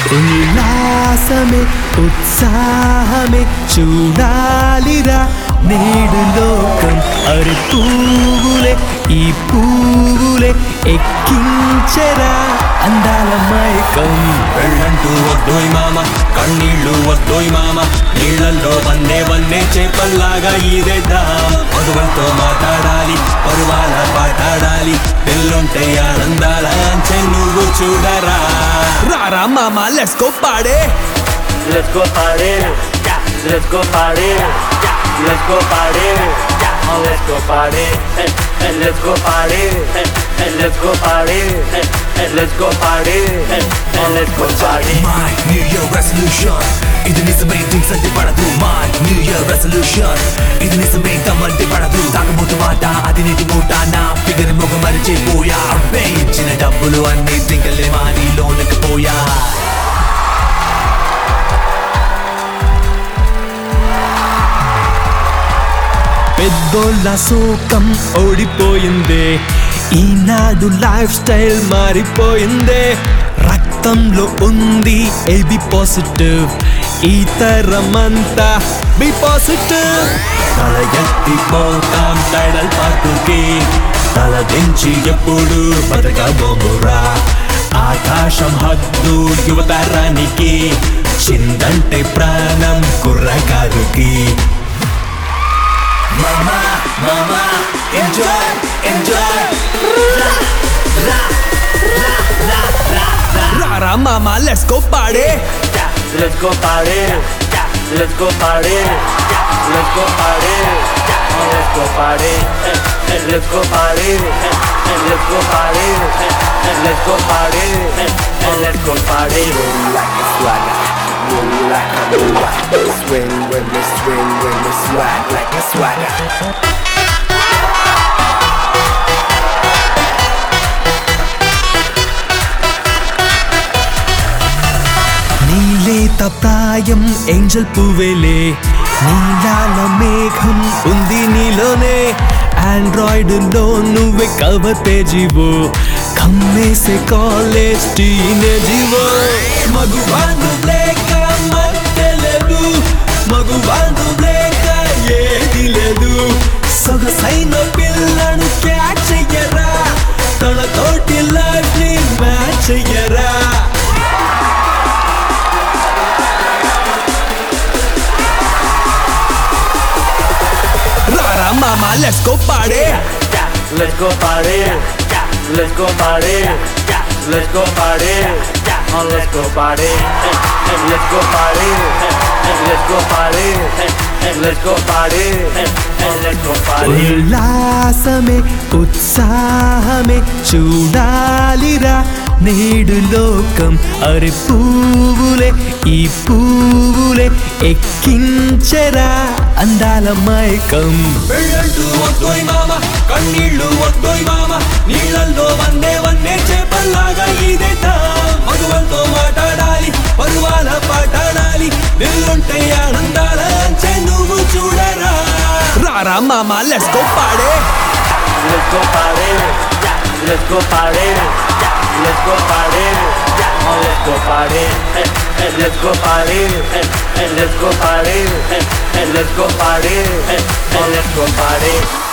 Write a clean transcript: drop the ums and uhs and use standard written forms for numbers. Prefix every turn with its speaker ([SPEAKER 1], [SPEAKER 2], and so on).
[SPEAKER 1] ఉల్లాసమే ఉత్సాహమే చూడాలిరా నేడు లోకం అరి పువ్వులే ఈ పువ్వులే ఎక్కించరా అందాల మైకం
[SPEAKER 2] వెళ్ళంటూ వద్దోయ్ మామ కన్నీళ్ళు వద్దోయ్ మామ నీళ్ళల్లో వన్నే చేపల్లాగా ఈదేద్దాం మధువంతో మాట్లాడాలి పరువాల పాటాడాలి పెళ్ళుంటే ఆనందాల అంచె నువ్వు చూడరా
[SPEAKER 1] రారా మామ లెట్స్ గో పాడే
[SPEAKER 3] Let's go party, let's go party, let's go party, oh let's go party, and let's go party, and let's go party, and let's go party, and let's go party.
[SPEAKER 2] My New Year resolution ఇది నిజమే things అంటే పడదు My New Year resolution ఇది నిజమే తమ్మంటే పడదు తాగబోతు మాట అది నీటి మూట నా ఫిగర్ మొగ మరిచిపోయా అబ్బే ఇచ్చిన డబ్బులు అన్ని దింకలే మాని లోనకి పోయా
[SPEAKER 1] పెద్దోళ్ళ శోకం ఓడిపోయిందే ఈనాడు లైఫ్ స్టైల్ మారిపోయిందే రక్తంలో ఉంది ఏబి పాజిటివ్ ఈ తరమంతా బి పాజిటివ్
[SPEAKER 2] తల ఎత్తిపోతాం టైడల్ పార్కుకి తల దించి ఎప్పుడు బతకబోమురా ఆకాశం హద్దు యువతరానికి చిందంటే ప్రాణం కుర్రకారుకి Mama, mama, enjoy, enjoy.
[SPEAKER 1] రారా మామ లెట్స్ గో పాడే
[SPEAKER 3] Let's go party, let's go party, let's go party, oh let's go party, and let's go party, and let's go party, and let's go party, and let's go party.
[SPEAKER 4] Like a swagger, move like a mover. Swing when we swag like a swagger.
[SPEAKER 1] నీలేత ప్రాయం Angel పువ్వేలే నీలాల మేఘం ఉంది నీలోనే Android లో నువ్వే కవతే GO కమ్మేసే college టీనేజీవో మగువాను లేక మత్తెలేదు మగువాను లేక ఏది లేదు సొగసైన పిల్లను క్యాచ్ చెయ్యరా తన తోటి లైఫ్ ని మ్యాచ్ చెయ్యరా రారా మామ లెట్స్ గో పాడే
[SPEAKER 3] Let's go party, let's go party, let's go party, oh let's go party, and let's go party, and let's go party, and let's go party, and let's go party.
[SPEAKER 1] ఉల్లాసమే ఉత్సాహమే చూడాలిరా నేడు లోకం అరి పువ్వులే ఈ పువ్వులే ఎక్కించరా అందాల మైకం
[SPEAKER 2] వెళ్ళంటూ వద్దోయ్ మామ కన్నీళ్ళు వద్దోయ్ మామ నీళ్ళల్లో వన్నే చేపల్లాగా ఈదేద్దాం మధువంతో మాట్లాడాలి పరువాల పాటాడాలి నిల్లుంటే ఆనందాల అంచె నువ్వు చూడరా
[SPEAKER 1] రారా మామ లెట్స్ గో పాడే
[SPEAKER 3] Let's go party, let's go party, let's go party, oh let's go party, and let's go party, and let's go party, and let's go party, oh let's go party.